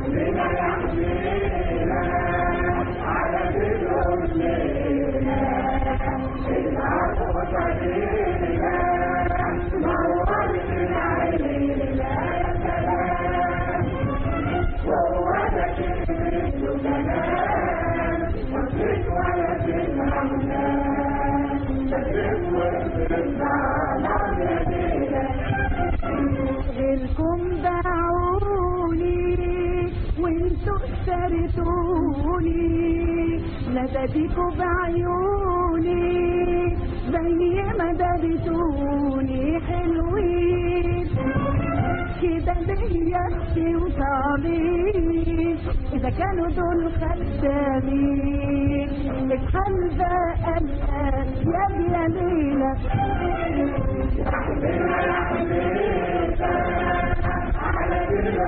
غيركم باعوني وانتوا اشتريتوني، ندبيكوا بعيوني زي ما دبيتوني حلوين كده ليا وطعمين. إذا كانوا دول خدامين اتحل بقى الآن يا ليلى. على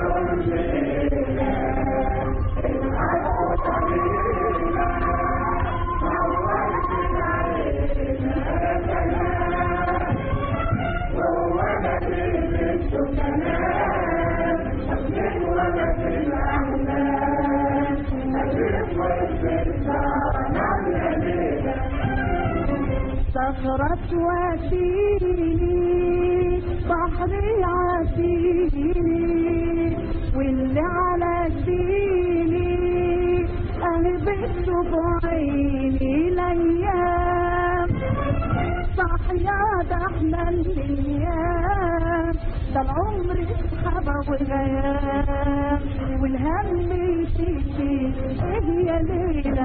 صخرة واسيني بحري عاسيني واللي على سيني أهبت بعيني الأيام صحيا ده احنا الأيام ده العمر سحابة وغيام والهم يشيشي ايه يا ليلى.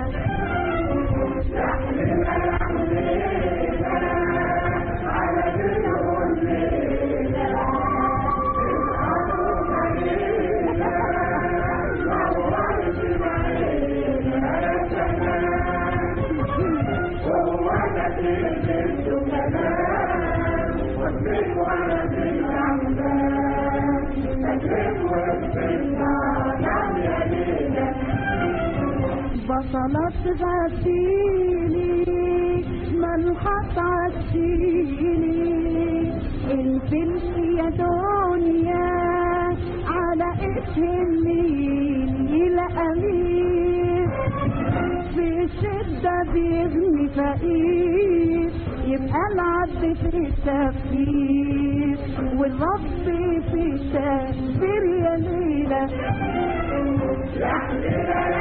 بصلت غسيلي ملحط عسيلي الفلس يا دنيا على اسم النيل أمير في الشدة بيغني فقير يبقى العبد في التفكير والرب في التدبير يا ليلى.